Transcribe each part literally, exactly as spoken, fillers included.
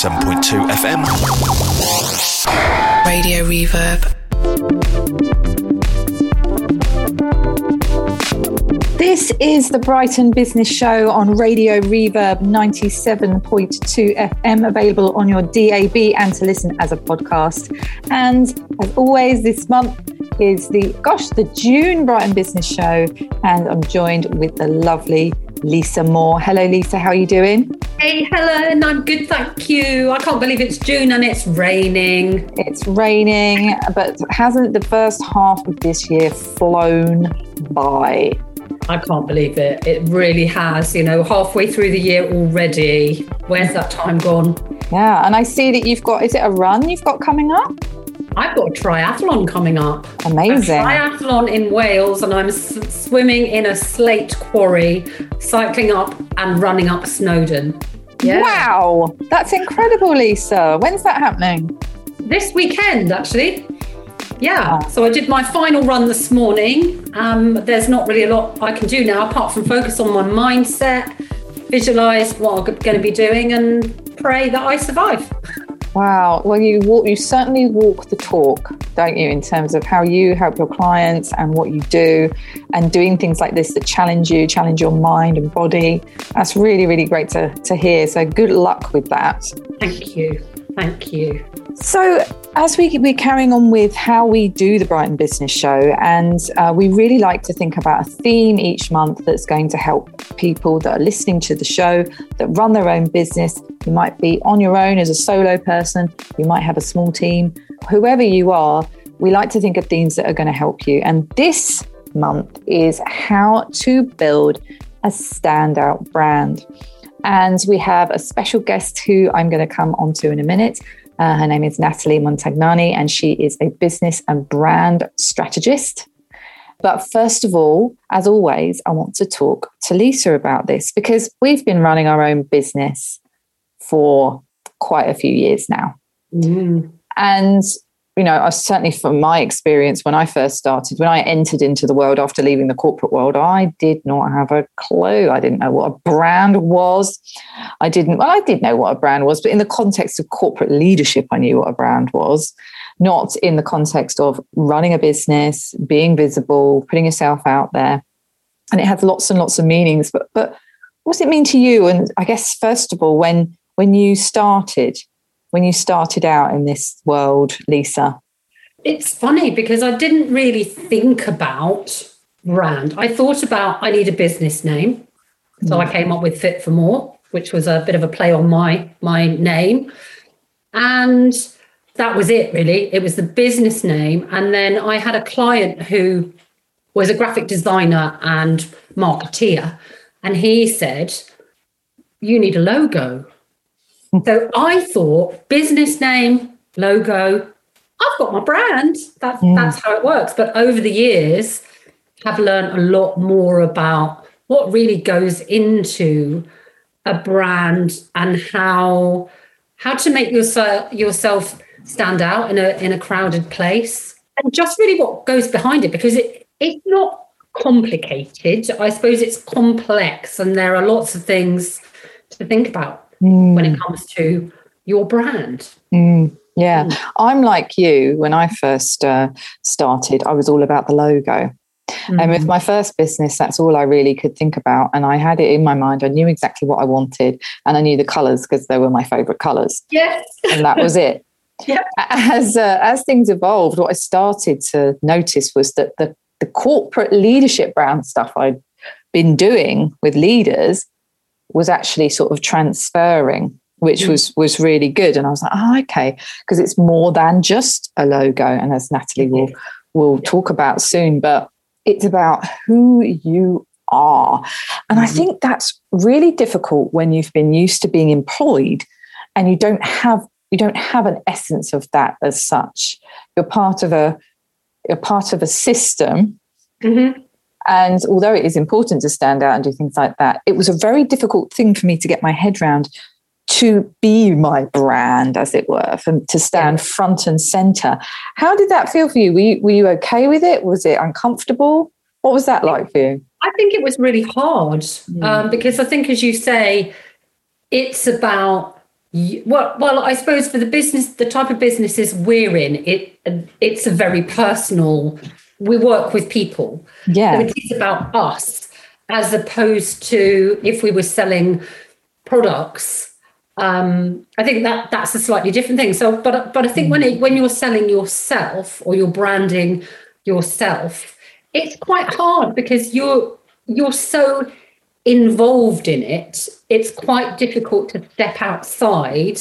ninety-seven point two F M. Radio Reverb. This is the Brighton Business Show on Radio Reverb ninety-seven point two F M, available on your D A B and to listen as a podcast. And as always, this month is the, gosh, the June Brighton Business Show. And I'm joined with the lovely Lisa Moore. Hello, Lisa. How are you doing? Hey, Helen. I'm good, thank you. I can't believe it's June and it's raining. It's raining, but hasn't the first half of this year flown by? I can't believe it. It really has. You know, halfway through the year already. Where's that time gone? Yeah, and I see that you've got, is it a run you've got coming up? I've got a triathlon coming up. Amazing. A triathlon in Wales, and I'm s- swimming in a slate quarry, cycling up and running up Snowdon. Yeah. Wow, that's incredible, Lisa. When's that happening? This weekend, actually. Yeah, Oh. so I did my final run this morning. Um, there's not really a lot I can do now apart from focus on my mindset, visualise what I'm going to be doing and pray that I survive. Wow. Well, you walk, you certainly walk the talk, don't you, in terms of how you help your clients and what you do, and doing things like this that challenge you, challenge your mind and body. That's really, really great to, to hear. So good luck with that. Thank you. Thank you. So as we, we're carrying on with how we do the Brighton Business Show, and uh, we really like to think about a theme each month that's going to help people that are listening to the show, that run their own business. You might be on your own as a solo person. You might have a small team. Whoever you are, we like to think of themes that are going to help you. And this month is how to build a standout brand. And we have a special guest who I'm going to come onto in a minute. Uh, her name is Natalie Montagnani, and she is a business and brand strategist. But first of all, as always, I want to talk to Lisa about this, because we've been running our own business for quite a few years now. Mm. And you know, I certainly from my experience, when I first started, when I entered into the world after leaving the corporate world, I did not have a clue. I didn't know what a brand was. I didn't, well, I did know what a brand was, but in the context of corporate leadership, I knew what a brand was, not in the context of running a business, being visible, putting yourself out there. And it has lots and lots of meanings. But, but what does it mean to you? And I guess, first of all, when, when you started, when you started out in this world, Lisa? It's funny because I didn't really think about brand. I thought about, I need a business name. So mm. I came up with Fit for More, which was a bit of a play on my, my name. And that was it, really. It was the business name. And then I had a client who was a graphic designer and marketeer. And he said, you need a logo. So I thought business name, logo, I've got my brand. That's, mm. that's how it works. But over the years, I've learned a lot more about what really goes into a brand and how how to make yourself yourself stand out in a in a crowded place, and just really what goes behind it, because it it's not complicated. I suppose it's complex, and there are lots of things to think about. Mm. When it comes to your brand. Mm, yeah, mm. I'm like you. When I first uh, started, I was all about the logo. Mm. And with my first business, that's all I really could think about. And I had it in my mind. I knew exactly what I wanted. And I knew the colours because they were my favourite colours. Yes. And that was it. Yep. As, uh, as things evolved, what I started to notice was that the, the corporate leadership brand stuff I'd been doing with leaders was actually sort of transferring, which mm. was was really good. And I was like, oh, okay, because it's more than just a logo. And as Natalie will will yeah. talk about soon, but it's about who you are. And mm. I think that's really difficult when you've been used to being employed and you don't have you don't have an essence of that as such. You're part of a you're part of a system. Mm-hmm. And although it is important to stand out and do things like that, it was a very difficult thing for me to get my head around, to be my brand, as it were, for, to stand yeah. front and center. How did that feel for you? Were you, were you okay with it? Was it uncomfortable? What was that like for you? I think it was really hard mm. um, because I think, as you say, it's about Well, well, I suppose for the business, the type of businesses we're in, it it's a very personal. We work with people. Yeah. So it is about us, as opposed to if we were selling products. Um, I think that that's a slightly different thing. So, but but I think when it, when you're selling yourself or you're branding yourself, it's quite hard because you're you're so involved in it. It's quite difficult to step outside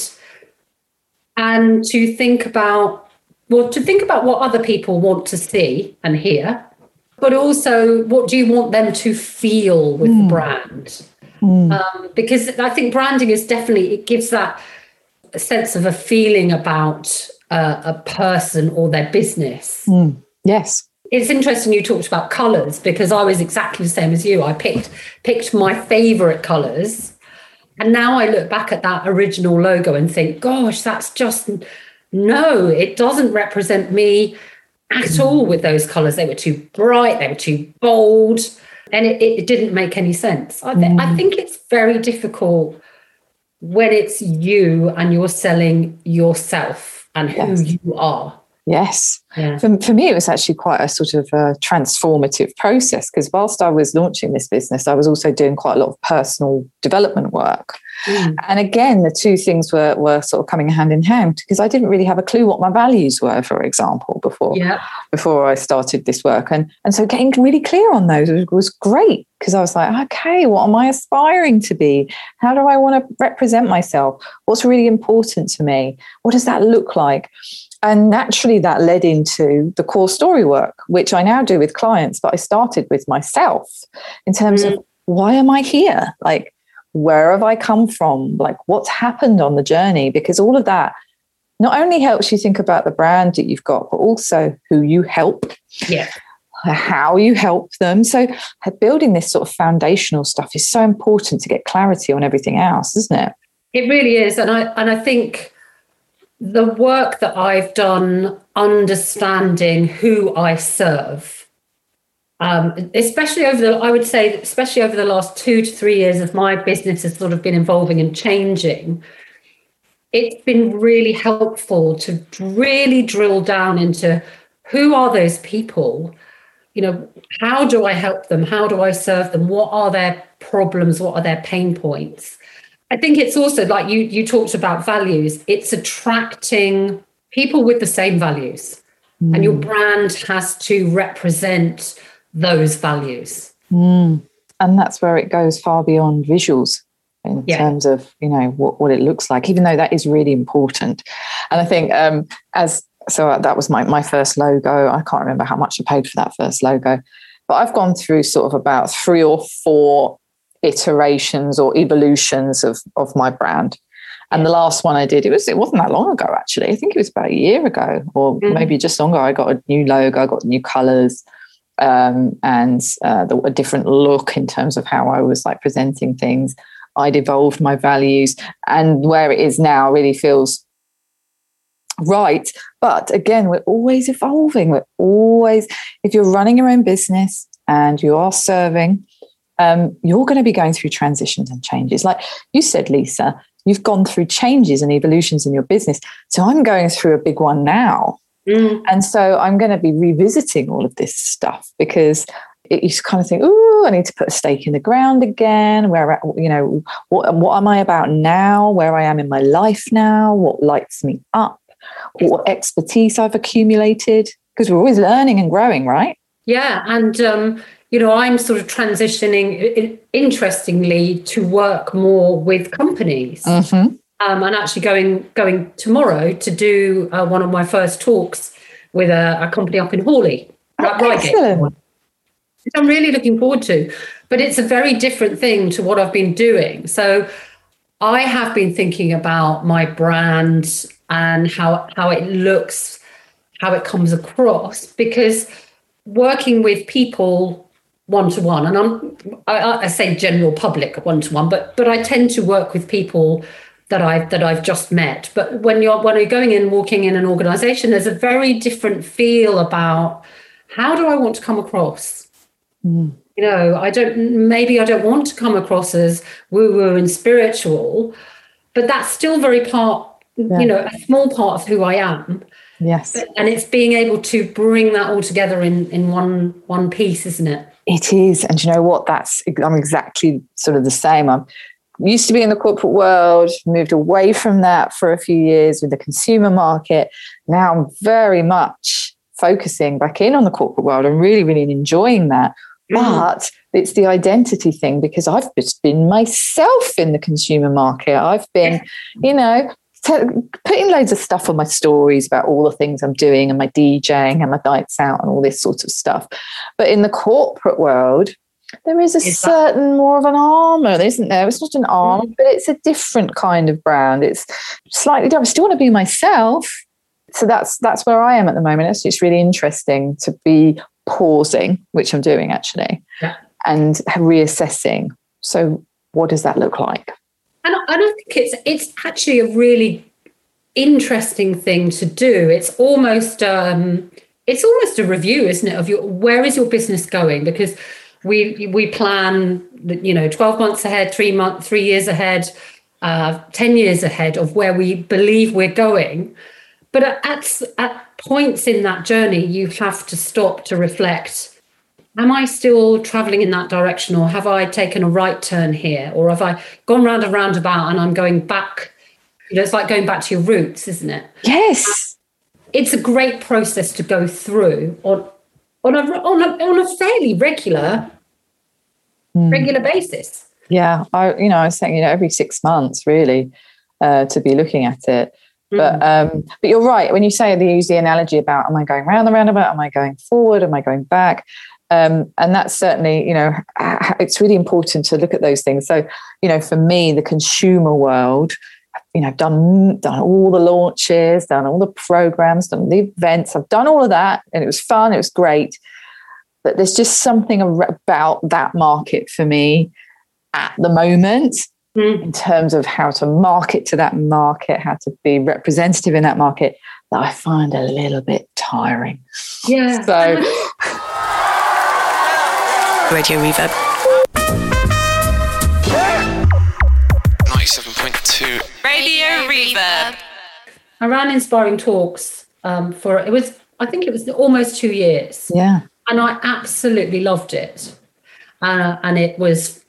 and to think about, well, to think about what other people want to see and hear, but also what do you want them to feel with mm. the brand? Mm. Um, because I think branding is definitely, it gives that sense of a feeling about uh, a person or their business. Mm. Yes. It's interesting you talked about colours, because I was exactly the same as you. I picked picked my favourite colours. And now I look back at that original logo and think, gosh, that's just, no, it doesn't represent me at all with those colours. They were too bright, they were too bold, and it, it didn't make any sense. I, th- I think it's very difficult when it's you and you're selling yourself and who yes. you are. Yes. Yeah. For, for me, it was actually quite a sort of a transformative process, because whilst I was launching this business, I was also doing quite a lot of personal development work. Mm. And again, the two things were, were sort of coming hand in hand, because I didn't really have a clue what my values were, for example, before yeah. before I started this work. And, and so getting really clear on those was, was great, because I was like, okay, what am I aspiring to be? How do I want to represent myself? What's really important to me? What does that look like? And naturally, that led into the core story work, which I now do with clients, but I started with myself in terms mm. of why am I here? Like, where have I come from? Like, what's happened on the journey? Because all of that not only helps you think about the brand that you've got, but also who you help, yeah, how you help them. So building this sort of foundational stuff is so important to get clarity on everything else, isn't it? It really is. And I and I think the work that I've done understanding who I serve, um, especially over the, I would say, especially over the last two to three years as my business has sort of been evolving and changing, it's been really helpful to really drill down into who are those people, you know, how do I help them? How do I serve them? What are their problems? What are their pain points? I think it's also like you you talked about values. It's attracting people with the same values, mm. and your brand has to represent those values. Mm. And that's where it goes far beyond visuals in yeah. terms of, you know, what, what it looks like, even though that is really important. And I think um, as so that was my, my first logo. I can't remember how much I paid for that first logo, but I've gone through sort of about three or four iterations or evolutions of of my brand. And the last one I did, it was it wasn't that long ago, actually. I think it was about a year ago, or mm-hmm. maybe just longer. I got a new logo, I got new colors, um, and uh, the, a different look in terms of how I was like presenting things. I'd evolved my values, and where it is now really feels right. But again, we're always evolving. We're always, if you're running your own business and you are serving, Um, you're going to be going through transitions and changes. Like you said, Lisa, you've gone through changes and evolutions in your business. So I'm going through a big one now. Mm. And so I'm going to be revisiting all of this stuff, because it, you kind of think, oh, I need to put a stake in the ground again. Where, you know, what, what am I about now? Where I am in my life now? What lights me up? What expertise I've accumulated? Because we're always learning and growing, right? Yeah. And, um, you know, I'm sort of transitioning, interestingly, to work more with companies. Mm-hmm. Um, and actually going going tomorrow to do uh, one of my first talks with a, a company up in Hawley. Oh, excellent. Which I'm really looking forward to. But it's a very different thing to what I've been doing. So I have been thinking about my brand and how how it looks, how it comes across, because working with people one-to-one, and I'm I, I say general public one-to-one, but but I tend to work with people that I've that I've just met. But when you're when you're going in, walking in an organization, there's a very different feel about how do I want to come across. Mm. You know, I don't maybe I don't want to come across as woo-woo and spiritual. but that's still very part, yeah. you know, a small part of who I am. Yes. But, and it's being able to bring that all together in, in one one piece, isn't it? It is. And you know what? That's, I'm exactly sort of the same. I'm used to be in the corporate world, moved away from that for a few years with the consumer market. Now I'm very much focusing back in on the corporate world and really, really enjoying that. Mm. But it's the identity thing, because I've just been myself in the consumer market. I've been, you know, t- putting loads of stuff on my stories about all the things I'm doing and my DJing and my nights out and all this sort of stuff. But in the corporate world, there is a is certain that- more of an armor, isn't there? It's not an armor, mm. but it's a different kind of brand. It's slightly different. I still want to be myself. So that's that's where I am at the moment. It's just really interesting to be pausing, which I'm doing actually, yeah. and reassessing. So what does that look like? And, and I think it's it's actually a really interesting thing to do. It's almost um, it's almost a review, isn't it, of your where is your business going? Because we we plan, you know, twelve months ahead, three months, three years ahead, uh, ten years ahead of where we believe we're going. But at, at points in that journey, you have to stop to reflect, am I still traveling in that direction, or have I taken a right turn here? Or have I gone round a roundabout and I'm going back? You know, it's like going back to your roots, isn't it? Yes. It's a great process to go through on, on, a, on, a, on a fairly regular, mm. regular basis. Yeah. I, you know, I was saying, you know, every six months really uh, to be looking at it. But um, but you're right. When you say, they use the analogy about, am I going round the roundabout? Am I going forward? Am I going back? Um, and that's certainly, you know, it's really important to look at those things. So, you know, for me, the consumer world, you know, I've done, done all the launches, done all the programs, done the events. I've done all of that, and it was fun. It was great. But there's just something about that market for me at the moment. Mm. In terms of how to market to that market, how to be representative in that market, that I find a little bit tiring. Yeah. So, Radio Reverb. ninety-seven point two. Radio Reverb. I ran Inspiring Talks um, for, it was, I think it was almost two years. Yeah. And I absolutely loved it. Uh, and it was,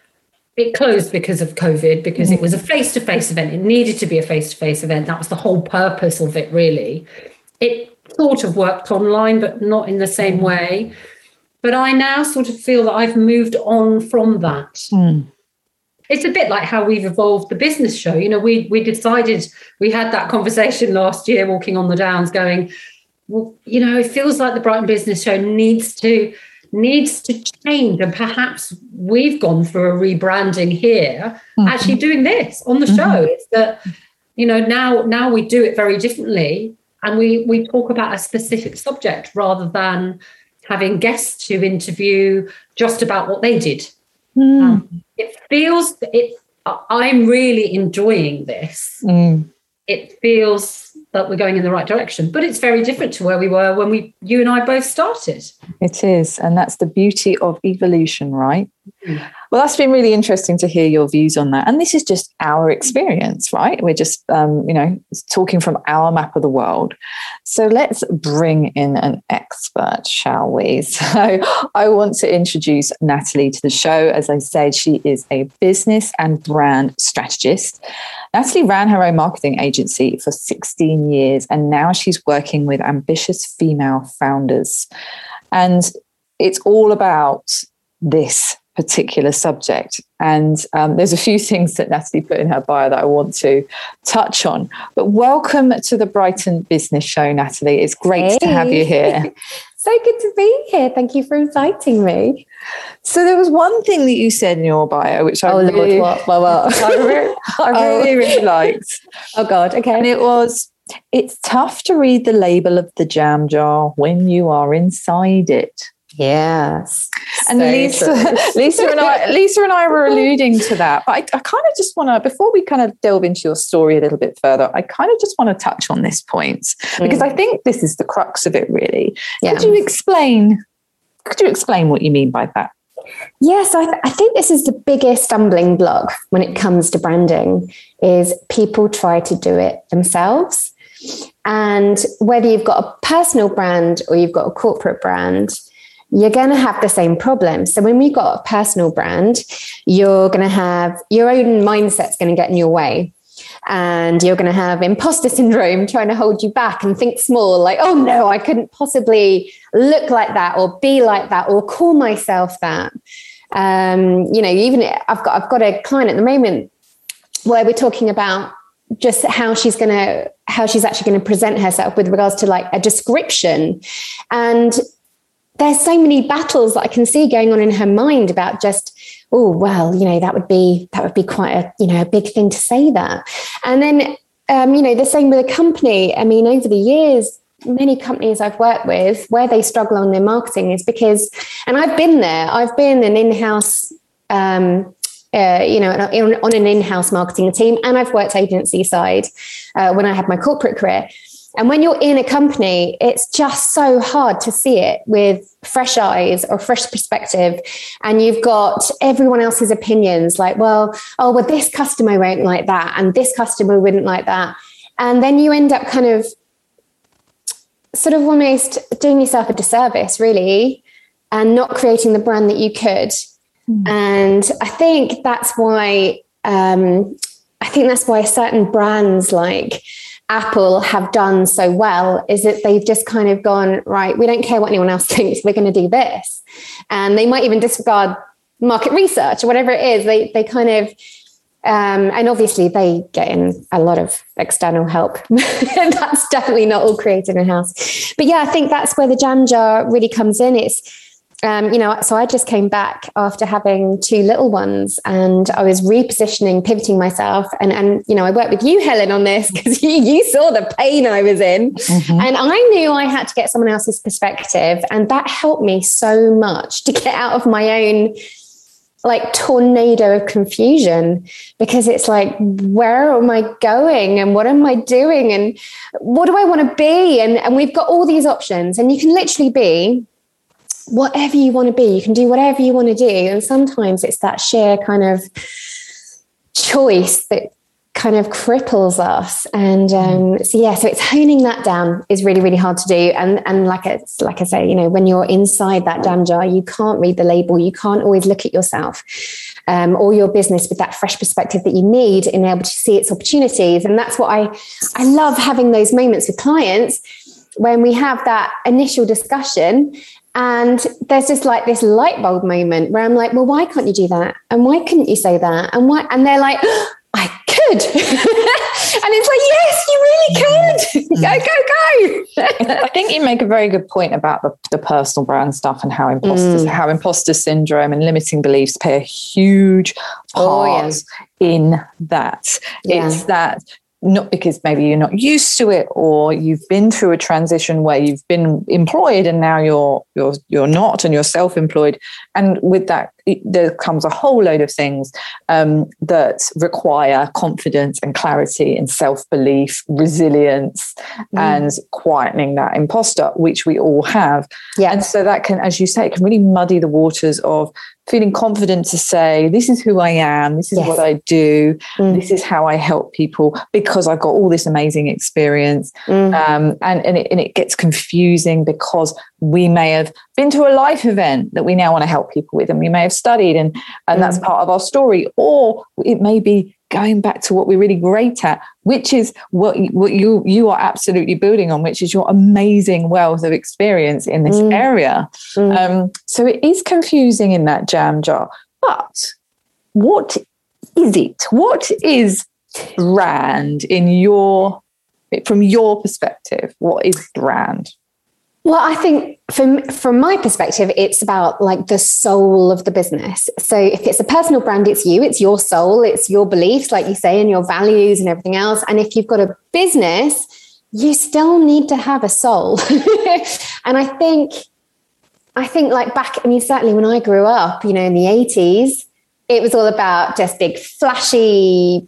It closed because of COVID, because it was a face-to-face event. It needed to be a face-to-face event. That was the whole purpose of it, really. It sort of worked online, but not in the same way. But I now sort of feel that I've moved on from that. Mm. It's a bit like how we've evolved the business show. You know, we we decided, we had that conversation last year walking on the Downs going, well, you know, it feels like the Brighton Business Show needs to needs to change, and perhaps we've gone through a rebranding here, mm-hmm. actually doing this on the show. Mm-hmm. It's that, you know, now now we do it very differently, and we we talk about a specific subject rather than having guests who interview just about what they did. Mm. Um, it feels it. I'm really enjoying this. Mm. It feels that we're going in the right direction, but it's very different to where we were when we, you and I both started. It is. And that's the beauty of evolution, right? Mm. Well, that's been really interesting to hear your views on that. And this is just our experience, right? We're just, um, you know, talking from our map of the world. So let's bring in an expert, shall we? So I want to introduce Natalie to the show. As I said, she is a business and brand strategist. Natalie ran her own marketing agency for sixteen years, and now she's working with ambitious female founders. And it's all about this particular subject. And um, there's a few things that Natalie put in her bio that I want to touch on. But welcome to the Brighton Business Show, Natalie. It's great hey. to have you here. So good to be here. Thank you for inviting me. So there was one thing that you said in your bio, which I oh, really, what, what, what? I really, I really, really liked. Oh, God. Okay. And it was, it's tough to read the label of the jam jar when you are inside it. Yes. And so Lisa, Lisa and I, Lisa and I were alluding to that. But I, I kind of just want to, before we kind of delve into your story a little bit further, I kind of just want to touch on this point because mm. I think this is the crux of it, really. Yeah. Could you explain? Could you explain what you mean by that? Yes, I, th- I think this is the biggest stumbling block when it comes to branding is people try to do it themselves. And whether you've got a personal brand or you've got a corporate brand, you're going to have the same problem. So when we've got a personal brand, you're going to have your own mindset's going to get in your way. And you're going to have imposter syndrome trying to hold you back and think small, like, oh no, I couldn't possibly look like that or be like that or call myself that. Um, you know, even I've got I've got a client at the moment where we're talking about just how she's going to how she's actually going to present herself with regards to like a description. And there's so many battles that I can see going on in her mind about just, oh, well, you know, that would be that would be quite a, you know, a big thing to say that. And then, um, you know, the same with a company. I mean, over the years, many companies I've worked with where they struggle on their marketing is because, and I've been there, I've been an in-house, um, uh, you know, on, on an in-house marketing team, and I've worked agency side uh, when I had my corporate career. And when you're in a company, it's just so hard to see it with fresh eyes or fresh perspective. And you've got everyone else's opinions like, well, oh, well, this customer won't like that. And this customer wouldn't like that. And then you end up kind of sort of almost doing yourself a disservice, really, and not creating the brand that you could. Mm. And I think that's why, um, I think that's why certain brands like Apple have done so well, is that they've just kind of gone, right, we don't care what anyone else thinks, we're going to do this. And they might even disregard market research or whatever it is. They they kind of, um, and obviously they get in a lot of external help. That's definitely not all created in-house. But yeah, I think that's where the jam jar really comes in. It's, Um, you know, so I just came back after having two little ones, and I was repositioning, pivoting myself. And, and you know, I worked with you, Helen, on this because you, you saw the pain I was in. Mm-hmm. And I knew I had to get someone else's perspective. And that helped me so much to get out of my own like tornado of confusion, because it's like, where am I going and what am I doing and what do I want to be? And, and we've got all these options, and you can literally be whatever you want to be. You can do whatever you want to do. And sometimes it's that sheer kind of choice that kind of cripples us. And um, so, yeah, so it's honing that down is really, really hard to do. And and like I, like I say, you know, when you're inside that jam jar, you can't read the label. You can't always look at yourself um, or your business with that fresh perspective that you need in able to see its opportunities. And that's what I, I love having those moments with clients when we have that initial discussion. And there's just like this light bulb moment where I'm like, well, why can't you do that? And why couldn't you say that? And why? And they're like, oh, I could. And it's like, yes, you really could. Go, go, go. I think you make a very good point about the, the personal brand stuff and how imposters, mm. how imposter syndrome and limiting beliefs play a huge part oh, yeah. in that. Yeah. It's that. Not because maybe you're not used to it, or you've been through a transition where you've been employed and now you're you're you're not, and you're self-employed. And with that, it, there comes a whole load of things um, that require confidence and clarity and self-belief, resilience, mm. and quietening that imposter, which we all have. Yeah. And so that can, as you say, it can really muddy the waters of feeling confident to say, this is who I am, this is yes. what I do, mm. this is how I help people, because I've got all this amazing experience. Mm. Um, and, and, it, and it gets confusing because we may have been to a life event that we now want to help people with, and we may have studied, and, and mm. that's part of our story. Or it may be going back to what we're really great at, which is what, what you you are absolutely building on, which is your amazing wealth of experience in this mm. area. Mm. Um, so it is confusing in that jam jar. But what is it? What is brand in your, from your perspective? What is brand? Well, I think from from my perspective, it's about like the soul of the business. So if it's a personal brand, it's you, it's your soul, it's your beliefs, like you say, and your values and everything else. And if you've got a business, you still need to have a soul. And I think, I think like back, I mean, certainly when I grew up, you know, in the eighties, it was all about just big flashy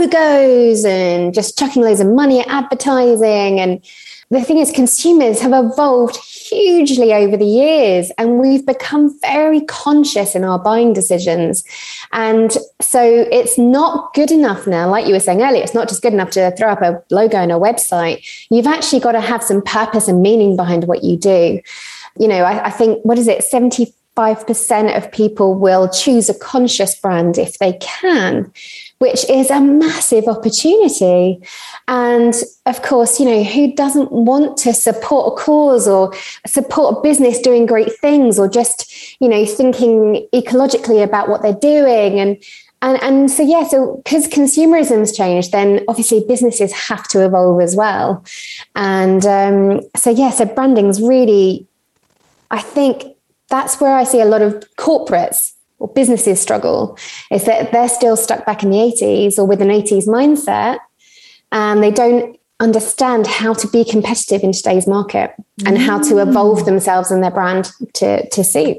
logos and just chucking loads of money at advertising. And the thing is, consumers have evolved hugely over the years, and we've become very conscious in our buying decisions. And so it's not good enough now, like you were saying earlier, it's not just good enough to throw up a logo on a website. You've actually got to have some purpose and meaning behind what you do. You know, I, I think, what is it, seventy-five percent of people will choose a conscious brand if they can, which is a massive opportunity. And of course, you know, who doesn't want to support a cause or support a business doing great things, or just, you know, thinking ecologically about what they're doing? And and and so, yeah, so because consumerism's changed, then obviously businesses have to evolve as well. And um, so, yeah, so branding's really, I think that's where I see a lot of corporates or businesses struggle, is that they're still stuck back in the eighties or with an eighties mindset, and they don't understand how to be competitive in today's market and how to evolve themselves and their brand to, to suit.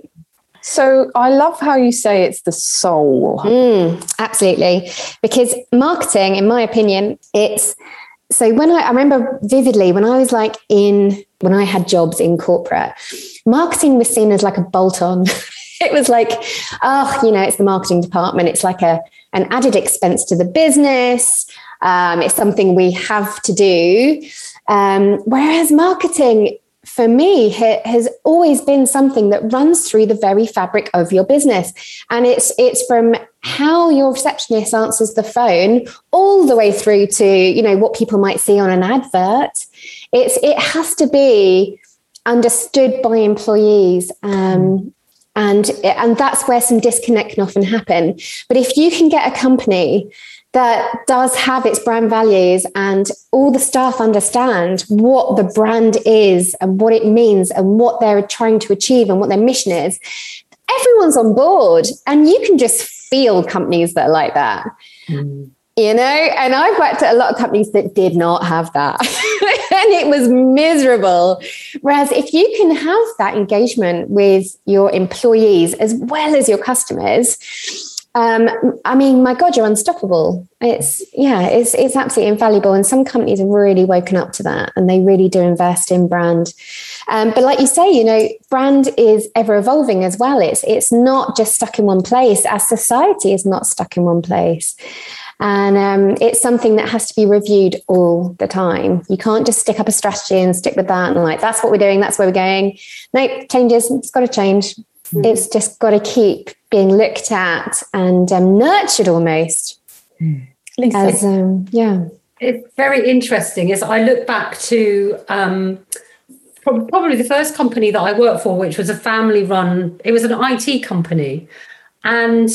So I love how you say it's the soul. Mm, absolutely. Because marketing, in my opinion, it's, so when I, I remember vividly when I was like in, when I had jobs in corporate, marketing was seen as like a bolt-on. It was like, oh, you know, it's the marketing department. It's like a an added expense to the business. Um, it's something we have to do. Um, whereas marketing, for me, ha- has always been something that runs through the very fabric of your business. And it's it's from how your receptionist answers the phone all the way through to, you know, what people might see on an advert. It's it has to be understood by employees. Um, And, and that's where some disconnect can often happen. But if you can get a company that does have its brand values and all the staff understand what the brand is and what it means and what they're trying to achieve and what their mission is, everyone's on board. And you can just feel companies that are like that. Mm. You know, and I've worked at a lot of companies that did not have that. And it was miserable. Whereas if you can have that engagement with your employees as well as your customers, um, I mean, my God, you're unstoppable. It's, yeah, it's, it's absolutely invaluable. And some companies have really woken up to that, and they really do invest in brand. Um, but like you say, you know, brand is ever evolving as well. It's, it's not just stuck in one place. Our society is not stuck in one place. And um, it's something that has to be reviewed all the time. You can't just stick up a strategy and stick with that and like, that's what we're doing, that's where we're going. No, changes, it's got to change. Mm. It's just got to keep being looked at and um, nurtured almost. Mm. As, um, yeah. It's very interesting as I look back to um, probably the first company that I worked for, which was a family run, it was an I T company. And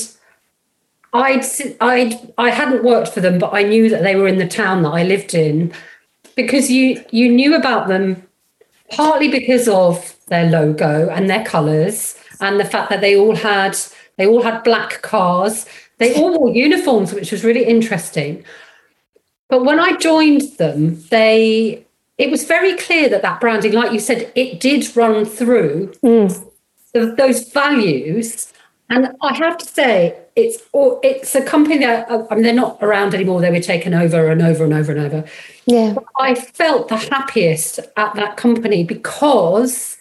I'd, I'd, I hadn't worked for them, but I knew that they were in the town that I lived in, because you, you knew about them partly because of their logo and their colours and the fact that they all had, they all had black cars. They all wore uniforms, which was really interesting. But when I joined them, they, it was very clear that that branding, like you said, it did run through mm. the, those values. And I have to say, it's it's a company that, I mean, they're not around anymore. They were taken over and over and over and over. Yeah. But I felt the happiest at that company because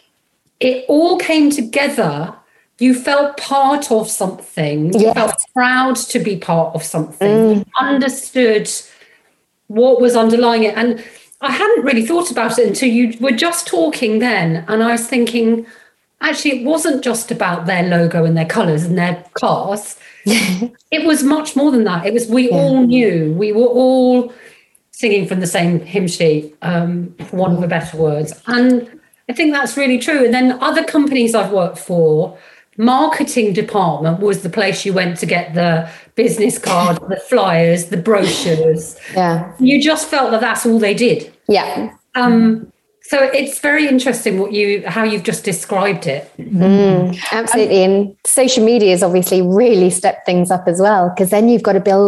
it all came together. You felt part of something. You yes. felt proud to be part of something. Mm. You understood what was underlying it. And I hadn't really thought about it until you were just talking then. And I was thinking, actually, it wasn't just about their logo and their colours and their cars. It was much more than that. It was, we yeah. all knew, we were all singing from the same hymn sheet, um, for want of a better words. And I think that's really true. And then other companies I've worked for, marketing department was the place you went to get the business cards, the flyers, the brochures. Yeah. You just felt that that's all they did. Yeah. Um, So it's very interesting what you, how you've just described it. Mm, absolutely. Um, and social media has obviously really stepped things up as well, because then you've got to build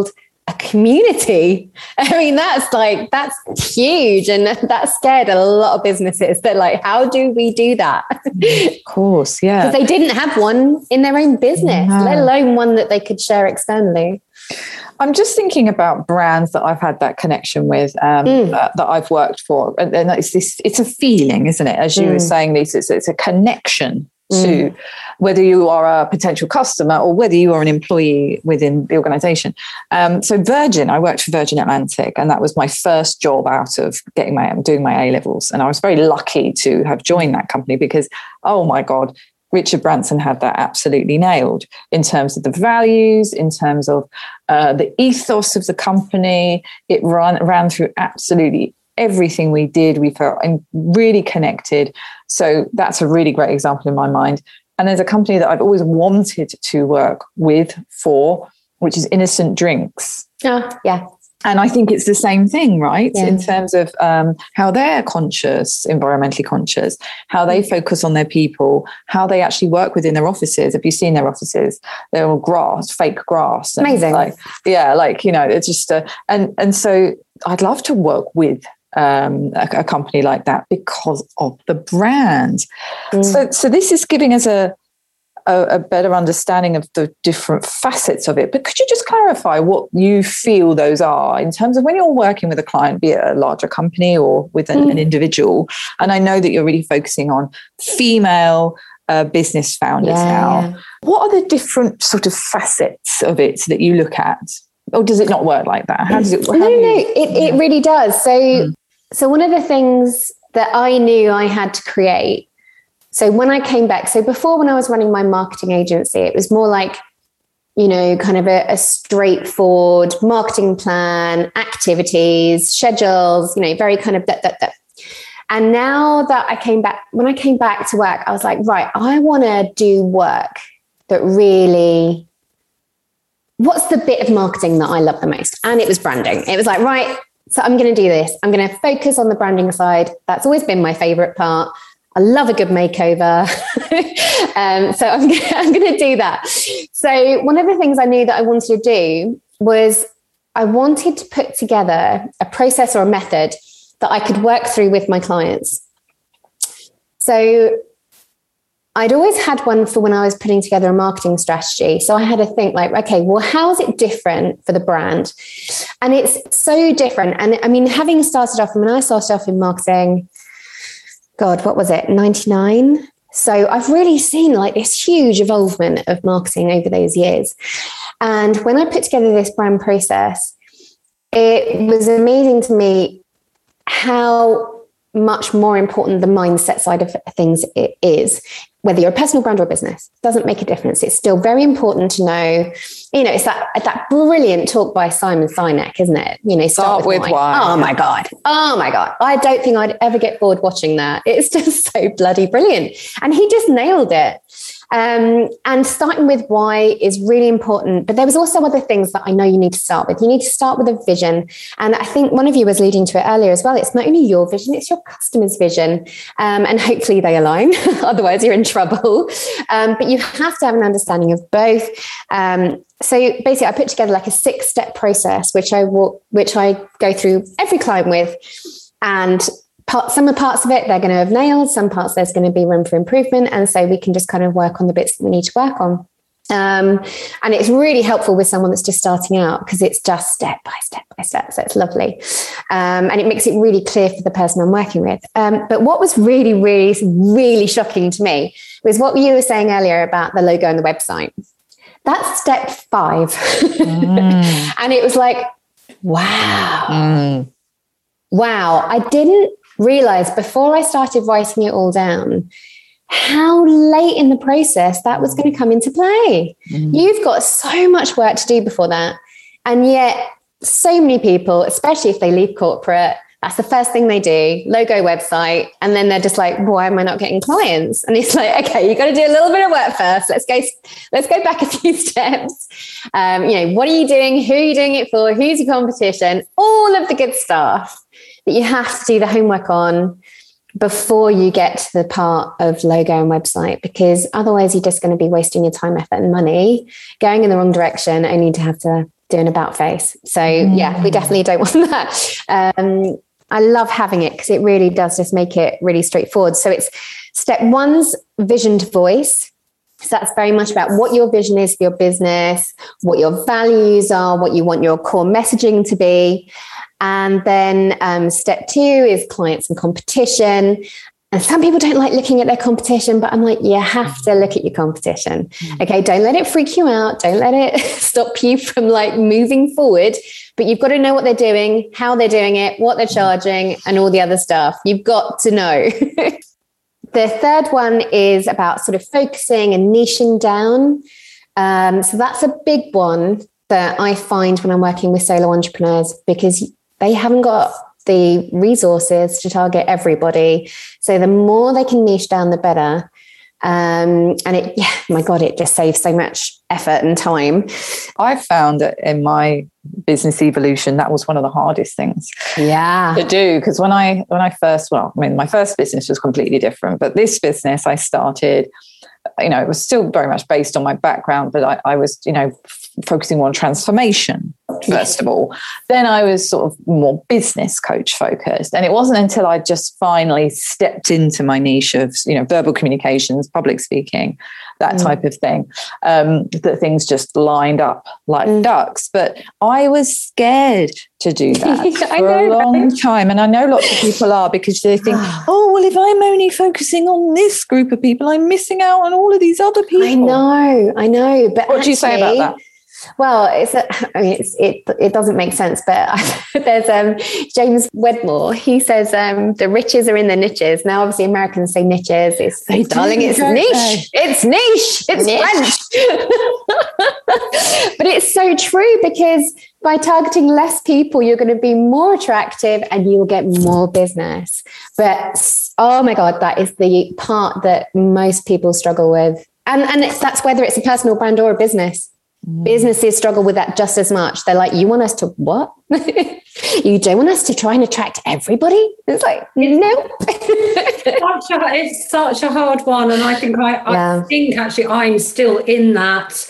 a community. I mean, that's like, that's huge. And that scared a lot of businesses. They're like, how do we do that? Of course, yeah. Because they didn't have one in their own business, no. let alone one that they could share externally. I'm just thinking about brands that I've had that connection with, um, mm. uh, that I've worked for. And, and it's this, it's a feeling, isn't it? As you mm. were saying, Lisa, it's, it's a connection mm. to whether you are a potential customer or whether you are an employee within the organization. Um, so Virgin, I worked for Virgin Atlantic, and that was my first job out of getting my, doing my A-levels. And I was very lucky to have joined that company because, oh my God, Richard Branson had that absolutely nailed in terms of the values, in terms of uh, the ethos of the company. It ran, ran through absolutely everything we did. We felt really connected. So that's a really great example in my mind. And there's a company that I've always wanted to work with for, which is Innocent Drinks. Oh, yeah. And I think it's the same thing, right? Yeah. In terms of um, how they're conscious, environmentally conscious, how they focus on their people, how they actually work within their offices. Have you seen their offices? They're all grass, fake grass. Amazing. Like, yeah, like, you know, it's just, a, and, and so I'd love to work with um, a, a company like that because of the brand. Mm. So, so this is giving us a, A, a better understanding of the different facets of it. But could you just clarify what you feel those are in terms of when you're working with a client, be it a larger company or with an, mm. an individual? And I know that you're really focusing on female uh, business founders yeah, now. Yeah. What are the different sort of facets of it that you look at? Or does it not work like that? How does it? How no, do you, no, it, yeah. it really does. So, mm. so one of the things that I knew I had to create. So when I came back, so before when I was running my marketing agency, it was more like, you know, kind of a, a straightforward marketing plan, activities, schedules, you know, very kind of that, that, that. And now that I came back, when I came back to work, I was like, right, I want to do work that really, what's the bit of marketing that I love the most? And it was branding. It was like, right, so I'm going to do this. I'm going to focus on the branding side. That's always been my favorite part. I love a good makeover. um, so I'm, I'm going to do that. So one of the things I knew that I wanted to do was I wanted to put together a process or a method that I could work through with my clients. So I'd always had one for when I was putting together a marketing strategy. So I had to think like, okay, well, how is it different for the brand? And it's so different. And I mean, having started off, when I started off in marketing, God, what was it? ninety-nine. So I've really seen like this huge evolvement of marketing over those years. And when I put together this brand process, it was amazing to me how much more important the mindset side of things it is. Whether you're a personal brand or a business, doesn't make a difference. It's still very important to know, you know, it's that that brilliant talk by Simon Sinek, isn't it? You know, start, start with, with why. why. Oh my God. Oh my God. I don't think I'd ever get bored watching that. It's just so bloody brilliant. And he just nailed it. Um, and starting with why is really important. But there was also other things that I know you need to start with. You need to start with a vision. And I think one of you was leading to it earlier as well. It's not only your vision, it's your customer's vision. Um, and hopefully they align. Otherwise you're in trouble. Um, but you have to have an understanding of both. Um, so basically I put together like a six step process, which I will, which I go through every client with. And Part, some of the parts of it, they're going to have nailed. Some parts, there's going to be room for improvement. And so we can just kind of work on the bits that we need to work on. Um, and it's really helpful with someone that's just starting out because it's just step by step by step. So it's lovely. Um, and it makes it really clear for the person I'm working with. Um, but what was really, really, really shocking to me was what you were saying earlier about the logo and the website. That's step five. Mm. And it was like, wow. Mm. Wow. I didn't realize before I started writing it all down how late in the process that was going to come into play. Mm. You've got so much work to do before that. And yet so many people, especially if they leave corporate, that's the first thing they do, logo, website. And then they're just like, why am I not getting clients? And it's like, okay, you got to do a little bit of work first. Let's go, let's go back a few steps. Um, you know, what are you doing? Who are you doing it for? Who's your competition? All of the good stuff that you have to do the homework on before you get to the part of logo and website, because otherwise you're just going to be wasting your time, effort and money, going in the wrong direction, only to have to do an about face. So mm. yeah, we definitely don't want that. Um, I love having it because it really does just make it really straightforward. So it's step one's vision to voice. So that's very much about what your vision is for your business, what your values are, what you want your core messaging to be. And then um, step two is clients and competition. And some people don't like looking at their competition, but I'm like, you have to look at your competition. Okay, don't let it freak you out. Don't let it stop you from like moving forward. But you've got to know what they're doing, how they're doing it, what they're charging, and all the other stuff. You've got to know. The third one is about sort of focusing and niching down. Um, so that's a big one that I find when I'm working with solo entrepreneurs, because they haven't got the resources to target everybody. So the more they can niche down, the better. Um, and it, yeah, my God, it just saves so much effort and time. I found that in my business evolution, that was one of the hardest things yeah. to do. Because when I, when I first, well, I mean, my first business was completely different, but this business I started, you know, it was still very much based on my background, but I, I was, you know, f- focusing on transformation, first of all. Then I was sort of more business coach focused. And it wasn't until I just finally stepped into my niche of, you know, verbal communications, public speaking, that mm. type of thing, um, that things just lined up like mm. ducks. But I was scared to do that for know, a long right? time. And I know lots of people are, because they think, oh, well, if I'm only focusing on this group of people, I'm missing out on all of these other people. I know, I know. But what actually, do you say about that? Well, it's a, I mean, it's, it it doesn't make sense, but there's um, James Wedmore. He says um, the riches are in the niches. Now, obviously, Americans say niches. It's they darling, it's niche. They? It's niche. It's niche. French. But it's so true, because by targeting less people, you're going to be more attractive and you will get more business. But oh my God, that is the part that most people struggle with, and and it's, that's whether it's a personal brand or a business. Businesses struggle with that just as much. They're like, you want us to what? You don't want us to try and attract everybody? It's like, nope. It's such a, it's such a hard one. And I think I, yeah. I think actually I'm still in that.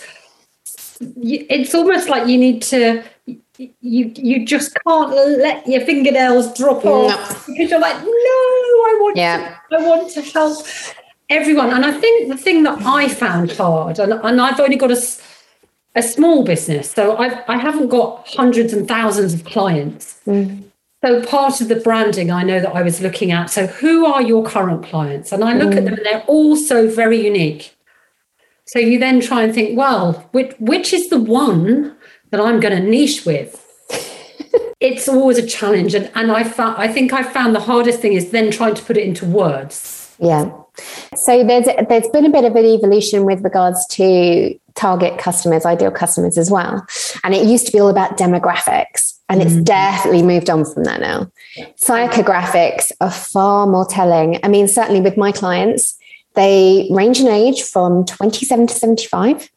It's almost like you need to, you you just can't let your fingernails drop off no. because you're like, no, I want yeah. to, I want to help everyone. And I think the thing that I found hard, and, and I've only got a a small business, so I've, I haven't got hundreds and thousands of clients. Mm. So part of the branding I know that I was looking at, so who are your current clients? And I look mm. at them and they're all so very unique. So you then try and think, well, which, which is the one that I'm going to niche with? It's always a challenge. And, and I, found, I think I found the hardest thing is then trying to put it into words. Yeah. So there's there's been a bit of an evolution with regards to target customers, ideal customers as well. And it used to be all about demographics, and it's mm. definitely moved on from that now. Psychographics are far more telling. I mean, certainly with my clients, they range in age from twenty-seven to seventy-five.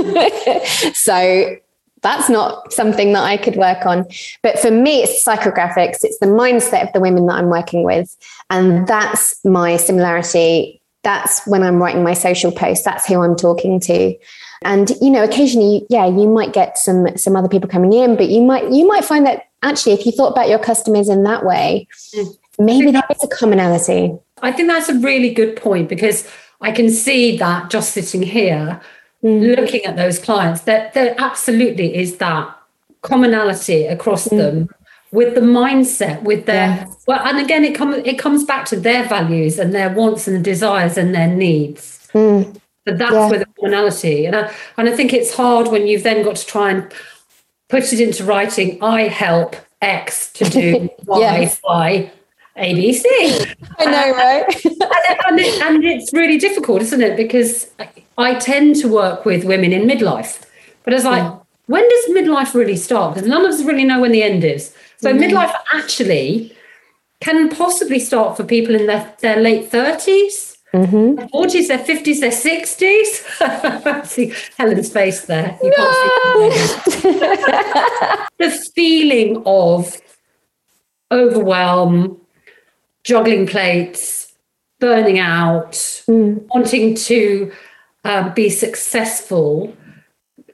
So that's not something that I could work on. But for me, it's psychographics. It's the mindset of the women that I'm working with. And that's my similarity. That's when I'm writing my social posts. That's who I'm talking to. And, you know, occasionally, yeah, you might get some some other people coming in, but you might you might find that actually, if you thought about your customers in that way, maybe there is a commonality. I think that's a really good point, because I can see that just sitting here, mm. looking at those clients, that there absolutely is that commonality across mm. them with the mindset, with their, yeah. well, and again, it comes it comes back to their values and their wants and desires and their needs. Mm. So that's yeah. where the commonality, and I, and I think it's hard when you've then got to try and put it into writing. I help X to do Y, yes. Y, A, B, C. I know, right? and, and, it, and it's really difficult, isn't it? Because I tend to work with women in midlife, but it's like, mm. when does midlife really start? Because none of us really know when the end is. So mm. midlife actually can possibly start for people in their, their late thirties, mm-hmm. their forties, their fifties, their sixties. See Helen's face there. You no. can't see the feeling of overwhelm, juggling plates, burning out, mm. wanting to um, be successful,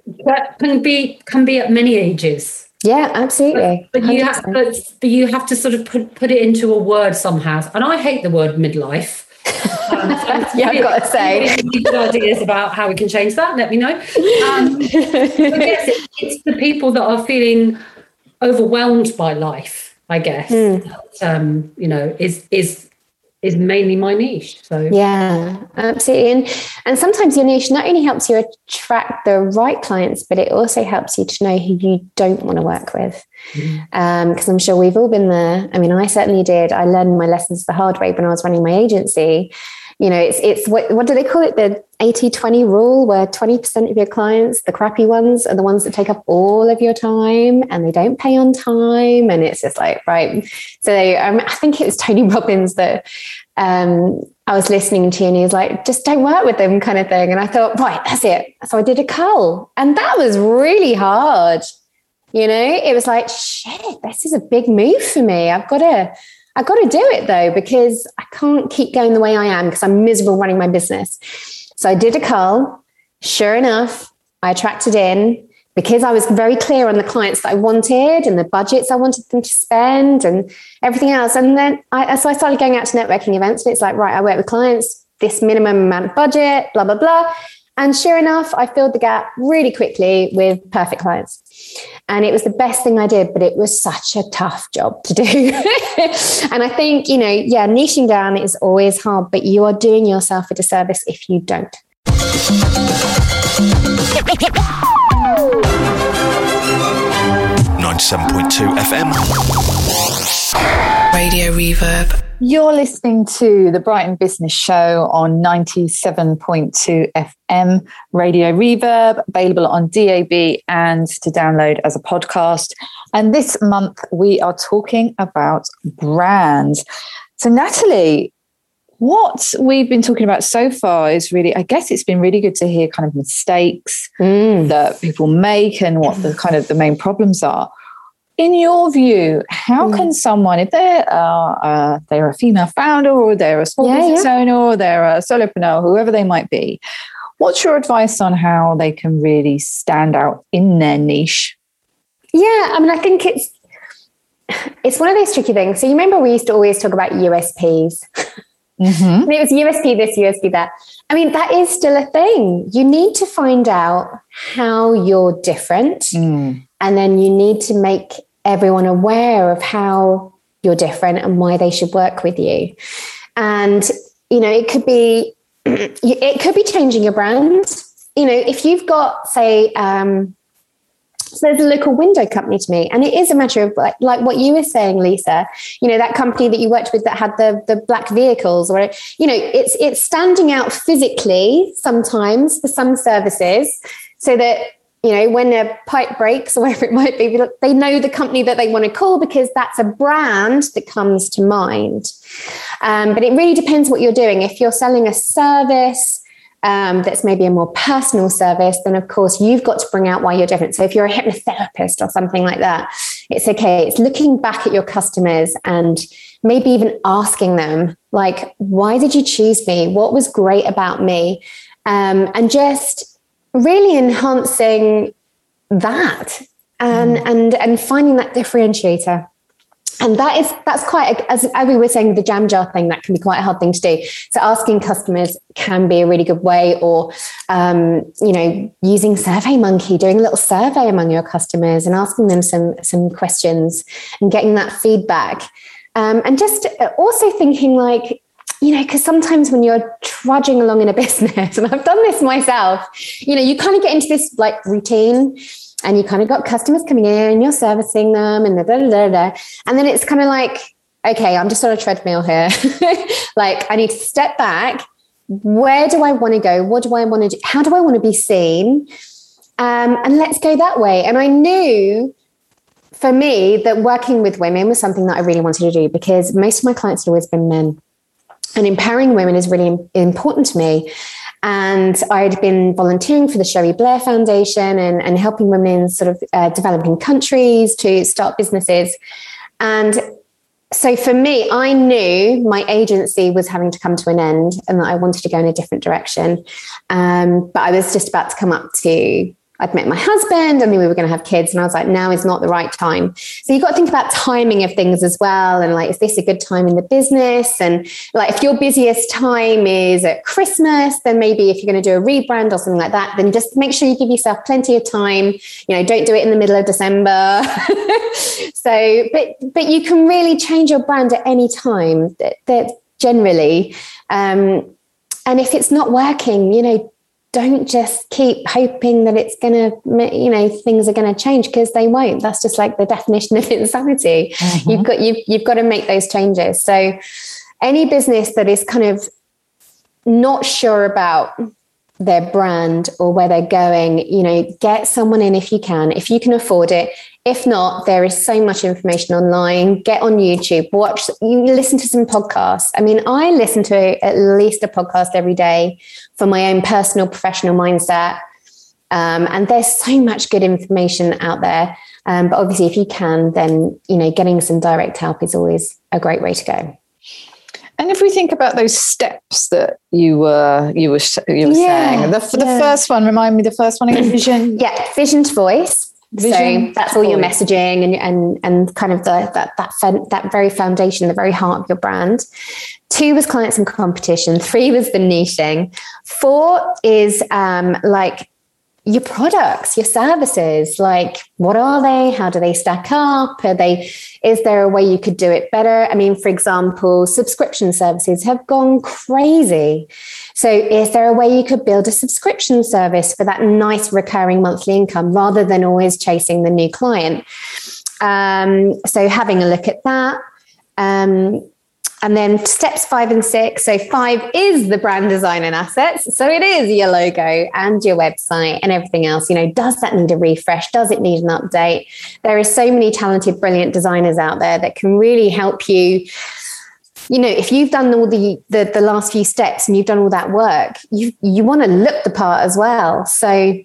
that can be can be at many ages. Yeah, absolutely. But, but you have but, but you have to sort of put put it into a word somehow. And I hate the word midlife. Um, so yeah, I've got to say. If you have ideas about how we can change that, let me know. Um, but yes, it, it's the people that are feeling overwhelmed by life, I guess. Mm. That, um, you know, is is is mainly my niche. So yeah, absolutely. And and sometimes your niche not only helps you attract the right clients, but it also helps you to know who you don't want to work with. Because mm. um, I'm sure we've all been there. I mean, I certainly did. I learned my lessons the hard way when I was running my agency. You know, it's it's what what do they call it? The eighty twenty rule, where twenty percent of your clients, the crappy ones, are the ones that take up all of your time and they don't pay on time. And it's just like, right. So um, I think it was Tony Robbins that um, I was listening to, and he was like, just don't work with them kind of thing. And I thought, right, that's it. So I did a cull, and that was really hard. You know, it was like, shit, this is a big move for me. I've got to I've got to do it though, because I can't keep going the way I am because I'm miserable running my business. So I did a cull. Sure enough, I attracted in, because I was very clear on the clients that I wanted and the budgets I wanted them to spend and everything else. And then I, so I started going out to networking events, and it's like, right, I work with clients, this minimum amount of budget, blah, blah, blah. And sure enough, I filled the gap really quickly with perfect clients. And it was the best thing I did, but it was such a tough job to do. And I think, you know, yeah, niching down is always hard, but you are doing yourself a disservice if you don't. ninety-seven point two F M. Radio Reverb. You're listening to the Brighton Business Show on ninety-seven point two F M, Radio Reverb, available on D A B and to download as a podcast. And this month we are talking about brands. So Natalie, what we've been talking about so far is really, I guess it's been really good to hear kind of mistakes mm. that people make and what the kind of the main problems are. In your view, how mm. can someone, if they're uh, uh, they're a female founder or they're a small yeah, business yeah. owner or they're a solopreneur, whoever they might be, what's your advice on how they can really stand out in their niche? Yeah, I mean, I think it's it's one of those tricky things. So you remember we used to always talk about U S Ps. Mm-hmm. And it was U S P this, U S P that. I mean, that is still a thing. You need to find out how you're different. Mm. And then you need to make everyone aware of how you're different and why they should work with you. And, you know, it could be, it could be changing your brand. You know, if you've got, say, um, so there's a local window company to me, and it is a matter of like, like what you were saying, Lisa, you know, that company that you worked with that had the, the black vehicles, or, you know, it's, it's standing out physically sometimes for some services so that, you know, when a pipe breaks or whatever it might be, they know the company that they want to call because that's a brand that comes to mind. Um, but it really depends what you're doing. If you're selling a service um, that's maybe a more personal service, then of course you've got to bring out why you're different. So if you're a hypnotherapist or something like that, it's okay. It's looking back at your customers and maybe even asking them, like, why did you choose me? What was great about me? Um, and just really enhancing that and mm. and and finding that differentiator. And that is that's quite a, as, as we were saying, the jam jar thing, that can be quite a hard thing to do. So asking customers can be a really good way, or um, you know, using SurveyMonkey, doing a little survey among your customers and asking them some some questions and getting that feedback. Um, and just also thinking like, you know, because sometimes when you're trudging along in a business, and I've done this myself, you know, you kind of get into this like routine and you kind of got customers coming in and you're servicing them and da, da, da, da. And then it's kind of like, okay, I'm just on a treadmill here. Like I need to step back. Where do I want to go? What do I want to do? How do I want to be seen? Um, and let's go that way. And I knew for me that working with women was something that I really wanted to do, because most of my clients had always been men. And empowering women is really important to me. And I'd been volunteering for the Sherry Blair Foundation and, and helping women in sort of uh, developing countries to start businesses. And so for me, I knew my agency was having to come to an end and that I wanted to go in a different direction. Um, but I was just about to come up to I'd met my husband and then we were going to have kids. And I was like, now is not the right time. So you've got to think about timing of things as well. And like, is this a good time in the business? And like, if your busiest time is at Christmas, then maybe if you're going to do a rebrand or something like that, then just make sure you give yourself plenty of time. You know, don't do it in the middle of December. So, but, but you can really change your brand at any time that, that generally, um, and if it's not working, you know, don't just keep hoping that it's going to, you know, things are going to change, because they won't. That's just like the definition of insanity. Mm-hmm. You've got, you've, you've got to make those changes. So any business that is kind of not sure about their brand or where they're going, you know, get someone in if you can, if you can afford it. If not, there is so much information online. Get on YouTube, watch, you listen to some podcasts. I mean, I listen to at least a podcast every day for my own personal professional mindset. Um, and there's so much good information out there. Um, but obviously, if you can, then, you know, getting some direct help is always a great way to go. And if we think about those steps that you were you were you were yeah, saying, the, the yeah. first one, remind me the first one again, vision. Yeah, vision to voice. Vision so that's all your messaging and and and kind of the that that that very foundation, the very heart of your brand. Two was clients and competition. Three was the niching. Four is um, like your products, your services. Like, what are they? How do they stack up? Are they? Is there a way you could do it better? I mean, for example, subscription services have gone crazy. So is there a way you could build a subscription service for that nice recurring monthly income rather than always chasing the new client? Um, so having a look at that. Um, and then steps five and six. So five is the brand design and assets. So it is your logo and your website and everything else. You know, does that need a refresh? Does it need an update? There are so many talented, brilliant designers out there that can really help you. You know, if you've done all the, the the last few steps and you've done all that work, you you want to look the part as well. So,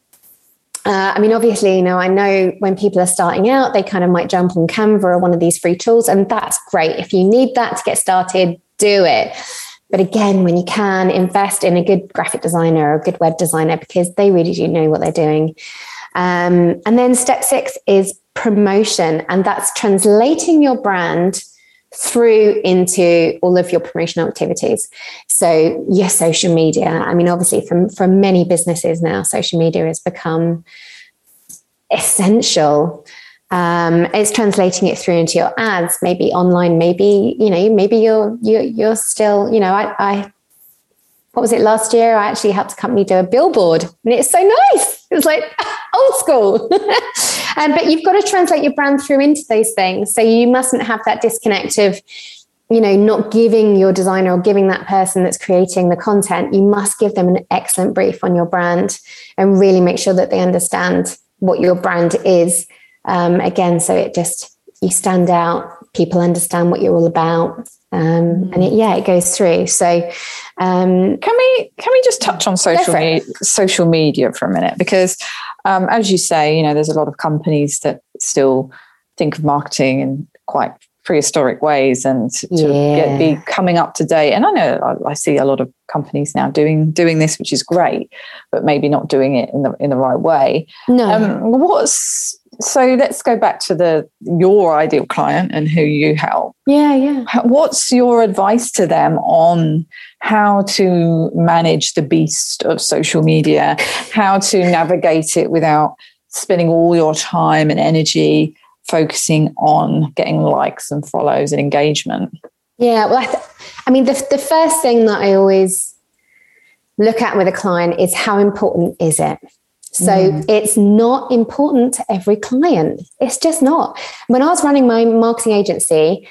uh, I mean, obviously, you know, I know when people are starting out, they kind of might jump on Canva or one of these free tools, and that's great. If you need that to get started, do it. But again, when you can, invest in a good graphic designer or a good web designer, because they really do know what they're doing. Um, and then step six is promotion, and that's translating your brand through into all of your promotional activities. So yes, social media. I mean, obviously from, from many businesses now, social media has become essential. Um, it's translating it through into your ads, maybe online, maybe, you know, maybe you're, you're, you're still, you know, I, I, what was it last year? I actually helped a company do a billboard, and it's so nice. It was like old school. um, but you've got to translate your brand through into those things. So you mustn't have that disconnect of, you know, not giving your designer or giving that person that's creating the content. You must give them an excellent brief on your brand and really make sure that they understand what your brand is. Um, again, so it just, you stand out, people understand what you're all about. Um, and it, yeah, it goes through. So, um, can we can we just touch on social media, social media for a minute? Because, um, as you say, you know, there's a lot of companies that still think of marketing in quite prehistoric ways, and to yeah. get be coming up to date. And I know I, I see a lot of companies now doing doing this, which is great, but maybe not doing it in the in the right way. No. Um, what's So let's go back to the your ideal client and who you help. Yeah, yeah. What's your advice to them on how to manage the beast of social media, how to navigate it without spending all your time and energy focusing on getting likes and follows and engagement? Yeah, well, I, th- I mean, the, the first thing that I always look at with a client is how important is it? So mm. it's not important to every client. It's just not. When I was running my marketing agency,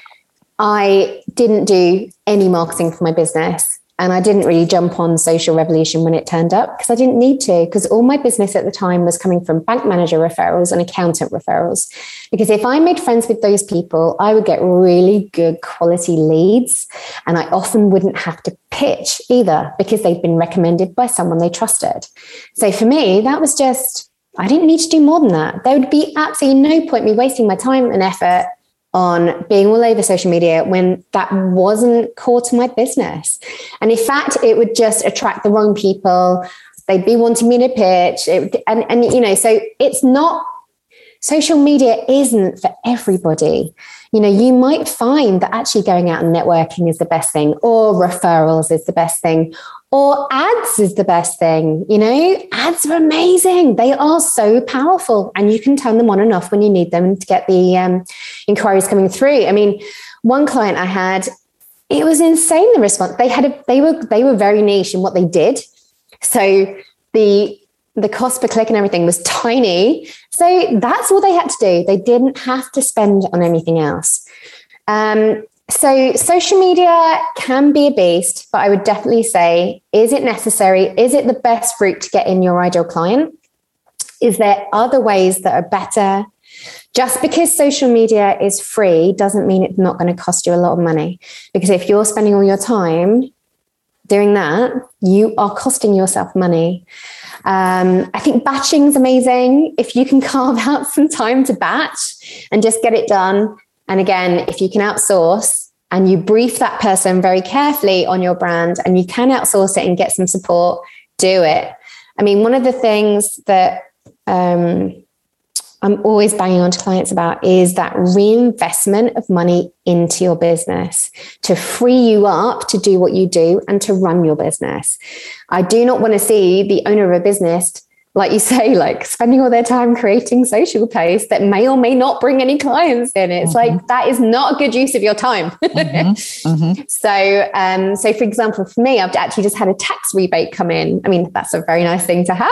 I didn't do any marketing for my business. And I didn't really jump on Social Revolution when it turned up, because I didn't need to, because all my business at the time was coming from bank manager referrals and accountant referrals. Because if I made friends with those people, I would get really good quality leads. And I often wouldn't have to pitch either, because they'd been recommended by someone they trusted. So for me, that was just, I didn't need to do more than that. There would be absolutely no point me wasting my time and effort on being all over social media when that wasn't core to my business. And in fact, it would just attract the wrong people, they'd be wanting me to pitch. It, and, and, you know, so it's not, social media isn't for everybody. You know, you might find that actually going out and networking is the best thing, or referrals is the best thing, or ads is the best thing. You know, ads are amazing. They are so powerful, and you can turn them on and off when you need them to get the um, inquiries coming through. I mean, one client I had, it was insane, the response. They had a, they were they were very niche in what they did. So the the cost per click and everything was tiny. So that's all they had to do. They didn't have to spend on anything else. Um, so social media can be a beast, but I would definitely say, is it necessary? Is it the best route to get in your ideal client? Is there other ways that are better? Just because social media is free doesn't mean it's not going to cost you a lot of money. Because if you're spending all your time doing that, you are costing yourself money. Um, I think batching is amazing. If you can carve out some time to batch and just get it done. And again, if you can outsource and you brief that person very carefully on your brand and you can outsource it and get some support, do it. I mean, one of the things that um, I'm always banging on to clients about is that reinvestment of money into your business to free you up to do what you do and to run your business. I do not want to see the owner of a business, like you say, like spending all their time creating social posts that may or may not bring any clients in. It's mm-hmm. like, that is not a good use of your time. mm-hmm. Mm-hmm. So, um, so for example, for me, I've actually just had a tax rebate come in. I mean, that's a very nice thing to have.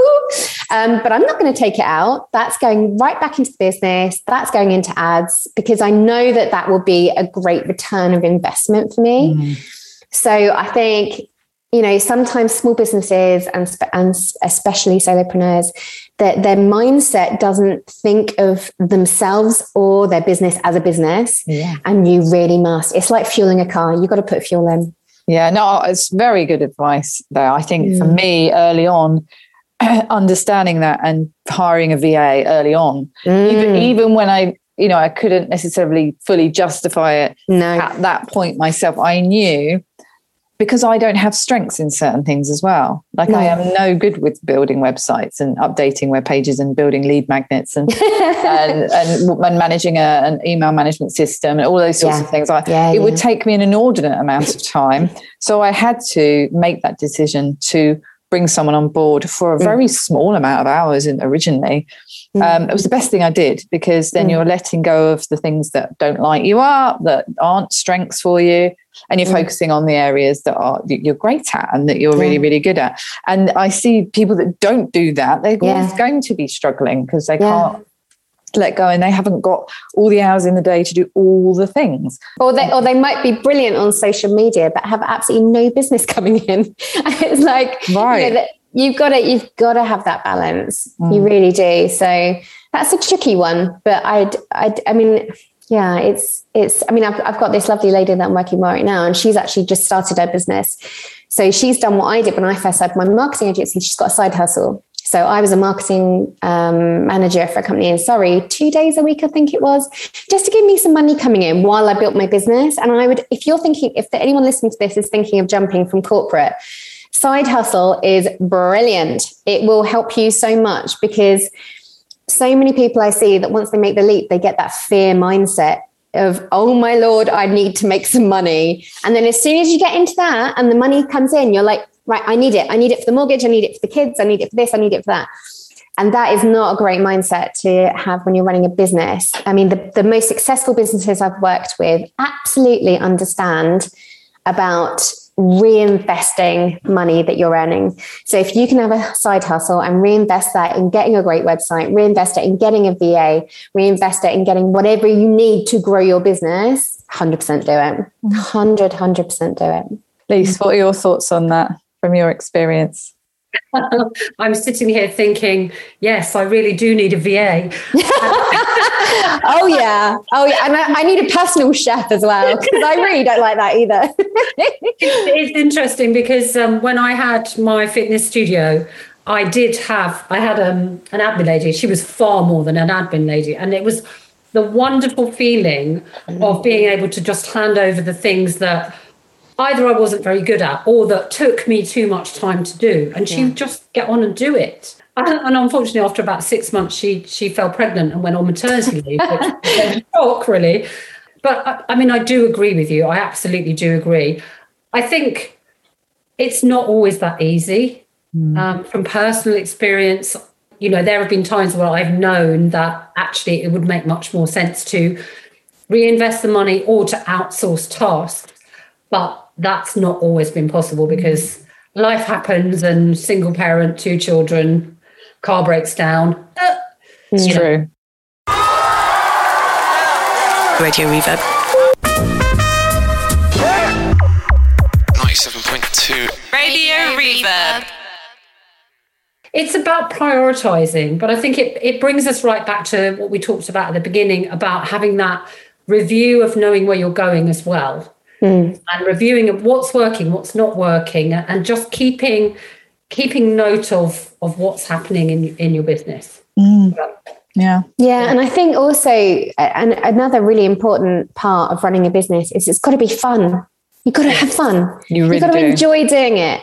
Um, but I'm not going to take it out. That's going right back into the business. That's going into ads because I know that that will be a great return of investment for me. Mm. So I think, you know, sometimes small businesses and, and especially solopreneurs, that their mindset doesn't think of themselves or their business as a business. Yeah. And you really must. It's like fueling a car. You've got to put fuel in. Yeah, no, it's very good advice though. I think mm. for me early on, understanding that and hiring a V A early on, mm. even, even when I, you know, I couldn't necessarily fully justify it no. at that point myself. I knew, because I don't have strengths in certain things as well. Like no. I am no good with building websites and updating web pages and building lead magnets and and, and, and managing a, an email management system and all those sorts yeah. of things. I, yeah, it yeah. would take me an inordinate amount of time. So I had to make that decision to bring someone on board for a very mm. small amount of hours in, originally. Mm. Um, it was the best thing I did because then mm. you're letting go of the things that don't light you up, that aren't strengths for you, and you're mm. focusing on the areas that are you're great at and that you're yeah. really, really good at. And I see people that don't do that, they're yeah. always going to be struggling because they yeah. can't let go and they haven't got all the hours in the day to do all the things. Or they or they might be brilliant on social media but have absolutely no business coming in. And it's like right. you know, that you've got to you've got to have that balance. Mm. You really do. So that's a tricky one. But I'd I'd I mean, yeah, it's it's I mean, I've I've got this lovely lady that I'm working with right now, and she's actually just started her business. So she's done what I did when I first started my marketing agency. She's got a side hustle. So I was a marketing um, manager for a company in Surrey, two days a week, I think it was, just to give me some money coming in while I built my business. And I would, if you're thinking, if anyone listening to this is thinking of jumping from corporate, side hustle is brilliant. It will help you so much because so many people I see that once they make the leap, they get that fear mindset of, oh my Lord, I need to make some money. And then as soon as you get into that and the money comes in, you're like, right, I need it. I need it for the mortgage. I need it for the kids. I need it for this. I need it for that. And that is not a great mindset to have when you're running a business. I mean, the, the most successful businesses I've worked with absolutely understand about reinvesting money that you're earning. So if you can have a side hustle and reinvest that in getting a great website, reinvest it in getting a V A, reinvest it in getting whatever you need to grow your business, one hundred percent do it. one hundred, one hundred percent do it. Lise, what are your thoughts on that from your experience? I'm sitting here thinking, yes, I really do need a V A. oh yeah, oh yeah, and I, I need a personal chef as well because I really don't like that either. it's, it's interesting because um, when I had my fitness studio, I did have I had um, an admin lady. She was far more than an admin lady, and it was the wonderful feeling of being able to just hand over the things that either I wasn't very good at or that took me too much time to do. And she Yeah. would just get on and do it. And, and unfortunately, after about six months, she she fell pregnant and went on maternity leave, which was a shock, really. But I, I mean, I do agree with you. I absolutely do agree. I think it's not always that easy. Mm. Um, from personal experience, you know, there have been times where I've known that actually it would make much more sense to reinvest the money or to outsource tasks. But that's not always been possible because life happens and single parent, two children, car breaks down. Uh, it's you true. Know. Radio Reverb. ninety-seven point two. Radio Reverb. It's about prioritizing, but I think it, it brings us right back to what we talked about at the beginning about having that review of knowing where you're going as well. Mm. And reviewing of what's working, what's not working, and just keeping keeping note of of what's happening in in your business. Mm. Yeah. Yeah. And I think also and another really important part of running a business is it's got to be fun. You've got to have fun. You really You've got to do. enjoy doing it.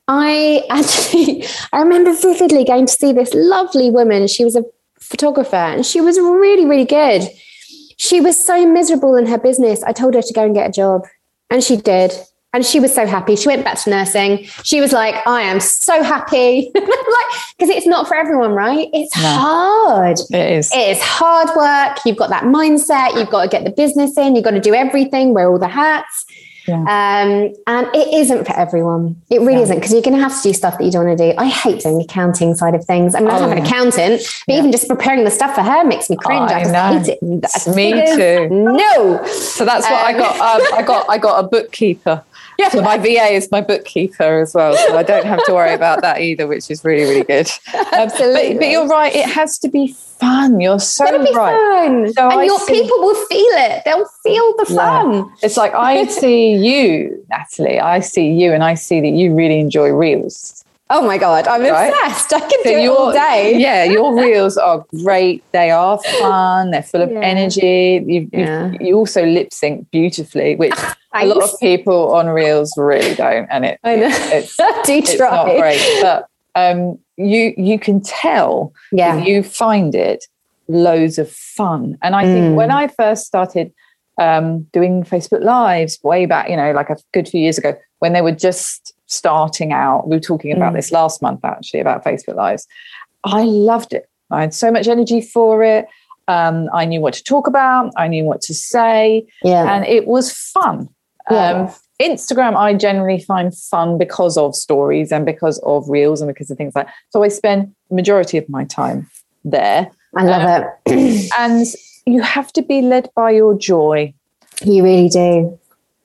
I actually, I remember vividly going to see this lovely woman. She was a photographer and she was really, really good. She was so miserable in her business. I told her to go and get a job and she did. And she was so happy. She went back to nursing. She was like, I am so happy. Like, because it's not for everyone, right? It's no. hard. It is. It is hard work. You've got that mindset. You've got to get the business in. You've got to do everything, wear all the hats. Yeah. Um, and it isn't for everyone. It really yeah. isn't, because you're going to have to do stuff that you don't want to do. I hate doing the accounting side of things. I mean, I oh, have an yeah. accountant, but yeah. even just preparing the stuff for her makes me cringe. I, I just hate it. That's me too. No. So that's what um, I got. Um, I got. I got a bookkeeper. Yeah. So my V A is my bookkeeper as well. So I don't have to worry about that either, which is really, really good. Absolutely. But, but you're right. It has to be fun. You're so It'll be right. Fun. So and I your see, people will feel it. They'll feel the fun. Yeah. It's like I see you, Natalie. I see you, and I see that you really enjoy reels. Oh my God, I'm right? obsessed. I can so do it all day. Yeah, your reels are great. They are fun. They're full of yeah. energy. You, yeah. you, you also lip sync beautifully, which a lot of people on reels really don't. And it, I know. it's, I do it's try. not great. But um, you you can tell yeah. that you find it loads of fun. And I mm. think when I first started um, doing Facebook Lives way back, you know, like a good few years ago, when they were just starting out, we were talking about mm. this last month actually about Facebook Lives. I loved it. I had so much energy for it. Um, I knew what to talk about. I knew what to say. Yeah. And it was fun. Yeah. Um, Instagram, I generally find fun because of stories and because of reels and because of things like that. So I spend the majority of my time there. I love um, it. And you have to be led by your joy. You really do.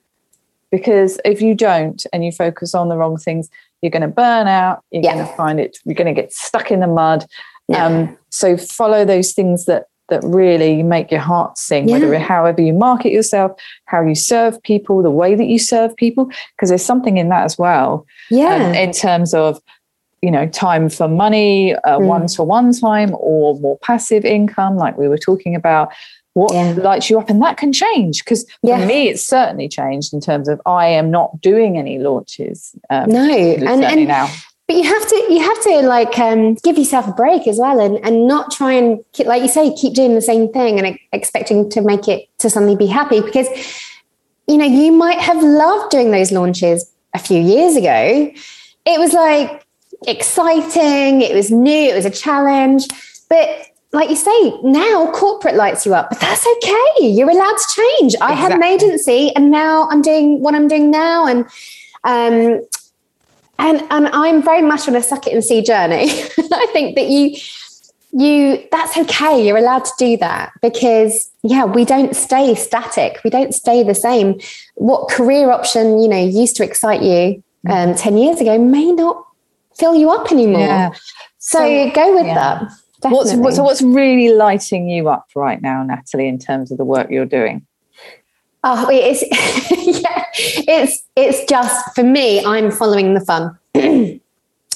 Because if you don't and you focus on the wrong things, you're going to burn out. You're yeah. going to find it. You're going to get stuck in the mud. Yeah. Um, so follow those things that that really make your heart sing. Yeah. Whether however you market yourself, how you serve people, the way that you serve people, because there's something in that as well. Yeah. Um, in terms of, you know, time for money, uh, mm. one-to-one time, or more passive income, like we were talking about. What yeah. lights you up, and that can change, because yeah. for me it's certainly changed in terms of I am not doing any launches um, no and, and now. But you have to you have to like um give yourself a break as well, and and not try and keep, like you say, keep doing the same thing and expecting to make it to suddenly be happy, because you know you might have loved doing those launches a few years ago. It was like exciting, it was new, it was a challenge, but like you say, now corporate lights you up, but that's okay. You're allowed to change. I exactly. had an agency and now I'm doing what I'm doing now. And, um, and, and I'm very much on a suck it and see journey. I think that you, you, that's okay. You're allowed to do that, because yeah, we don't stay static. We don't stay the same. What career option, you know, used to excite you um, ten years ago may not fill you up anymore. Yeah. So, so go with yeah. that. What's, what's, so what's really lighting you up right now, Natalie, in terms of the work you're doing? Oh, it's yeah, it's it's just, for me, I'm following the fun.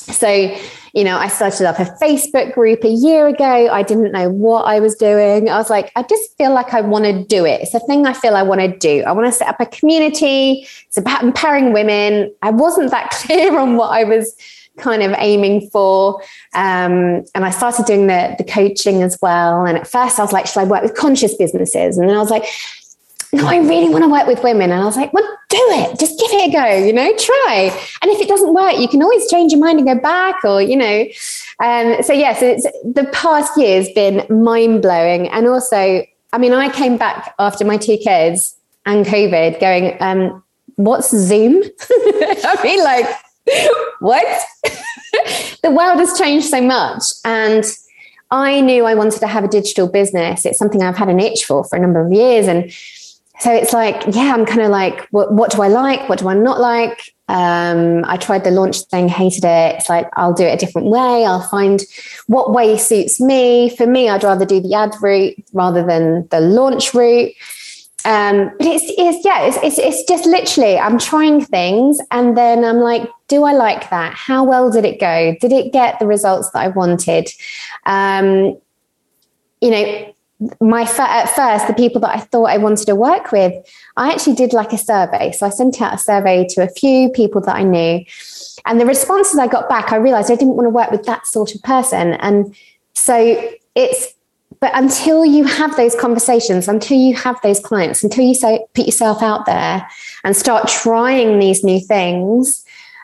So, you know, I started up a Facebook group a year ago. I didn't know what I was doing. I was like, I just feel like I want to do it. It's a thing I feel I want to do. I want to set up a community. It's about empowering women. I wasn't that clear on what I was kind of aiming for. Um, and I started doing the, the coaching as well. And at first I was like, should I work with conscious businesses? And then I was like, no, I really want to work with women. And I was like, well, do it. Just give it a go, you know, try. And if it doesn't work, you can always change your mind and go back, or, you know. Um, so, yes, yeah, so it's, the past year has been mind blowing. And also, I mean, I came back after my two kids and COVID going, um, what's Zoom? I mean, like, what? The world has changed so much. And I knew I wanted to have a digital business. It's something I've had an itch for for a number of years. And so it's like, yeah, I'm kind of like, what, what do I like? What do I not like? Um, I tried the launch thing, hated it. It's like, I'll do it a different way. I'll find what way suits me. For me, I'd rather do the ad route rather than the launch route. Um, but it's, it's yeah, it's, it's, it's just literally, I'm trying things. And then I'm like, do I like that? How well did it go? Did it get the results that I wanted? Um, you know, my at first, the people that I thought I wanted to work with, I actually did like a survey. So I sent out a survey to a few people that I knew, and the responses I got back, I realized I didn't want to work with that sort of person. And so it's, but until you have those conversations, until you have those clients, until you so, put yourself out there and start trying these new things,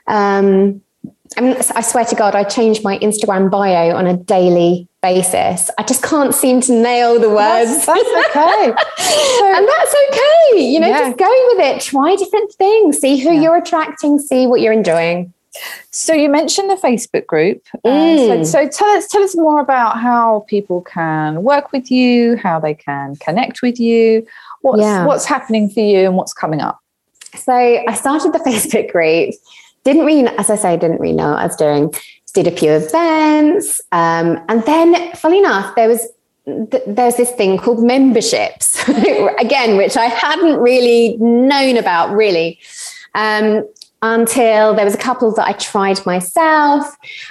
um, I mean, I swear to God, I change my Instagram bio on a daily basis. I just can't seem to nail the words. That's, that's okay. So, and that's okay. You know, yeah. just go with it. Try different things. See who yeah. you're attracting. See what you're enjoying. So you mentioned the Facebook group. Mm. Uh, so, so tell us, tell us more about how people can work with you, how they can connect with you. What's, yeah. what's happening for you and what's coming up? So I started the Facebook group. Didn't really, as I say, didn't really know what I was doing. Did a few events. Um, and then, funny enough, there was th- there's this thing called memberships, again, which I hadn't really known about, really, um, until there was a couple that I tried myself.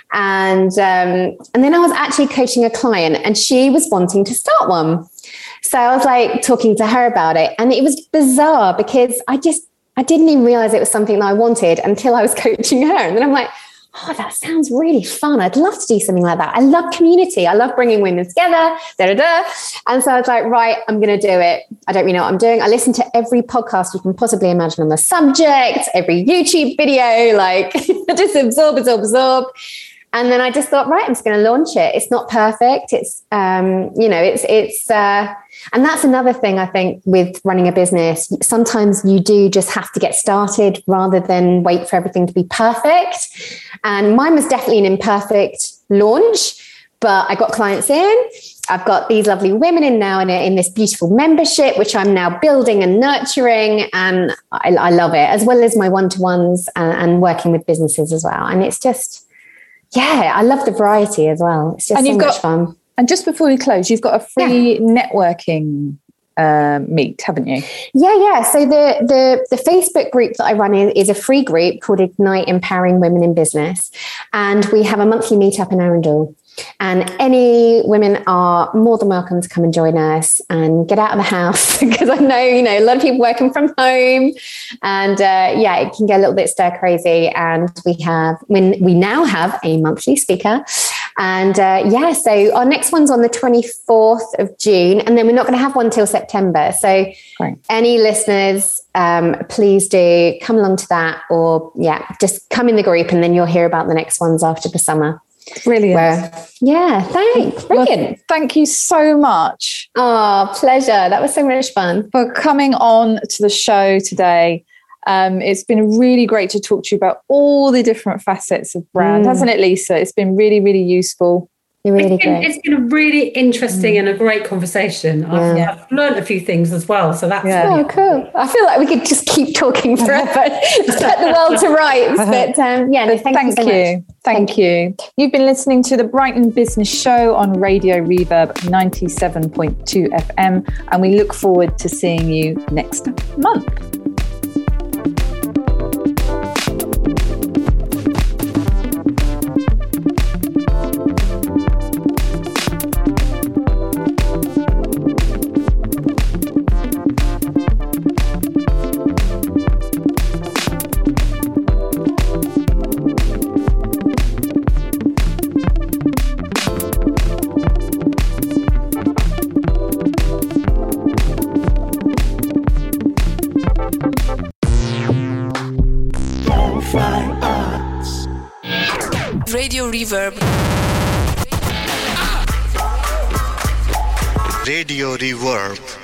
And, um, and then I was actually coaching a client, and she was wanting to start one. So I was like talking to her about it. And it was bizarre because I just, I didn't even realize it was something that I wanted until I was coaching her. And then I'm like, oh, that sounds really fun. I'd love to do something like that. I love community. I love bringing women together, da, da, da. And so I was like, right, I'm going to do it. I don't really know what I'm doing. I listened to every podcast you can possibly imagine on the subject, every YouTube video, like just absorb, absorb, absorb. And then I just thought, right, I'm just going to launch it. It's not perfect. It's, um, you know, it's, it's, uh, and that's another thing I think with running a business. Sometimes you do just have to get started rather than wait for everything to be perfect. And mine was definitely an imperfect launch, but I got clients in. I've got these lovely women in now in, a, in this beautiful membership, which I'm now building and nurturing. And I, I love it, as well as my one-to-ones and, and working with businesses as well. And it's just, yeah, I love the variety as well. It's just and so you've much got, fun. And just before we close, you've got a free yeah. networking uh, meet, haven't you? Yeah, yeah. So the, the the Facebook group that I run in is a free group called Ignite Empowering Women in Business. And we have a monthly meetup in Arundel. And any women are more than welcome to come and join us and get out of the house, because I know, you know, a lot of people working from home, and uh, yeah, it can get a little bit stir crazy. And we have, when we now have a monthly speaker, and uh, yeah, so our next one's on the twenty-fourth of June, and then we're not going to have one till September. So Great. Any listeners, um, please do come along to that, or yeah, just come in the group, and then you'll hear about the next ones after the summer. Brilliant. Where, yeah, thanks. Brilliant. Well, thank you so much. Oh, pleasure. That was so much fun. For coming on to the show today. Um, it's been really great to talk to you about all the different facets of brand, mm. hasn't it, Lisa? It's been really, really useful. You're really it's been, great. It's been a really interesting mm. and a great conversation. I've, yeah. I've learned a few things as well. So that's yeah. really oh, cool. I feel like we could just keep talking forever, set the world to rights. But um, yeah, no, thank, thank you. So you. Much. Thank, thank you. You've been listening to the Brighton Business Show on Radio Reverb ninety-seven point two F M, and we look forward to seeing you next month. Radio Reverb. Radio Reverb.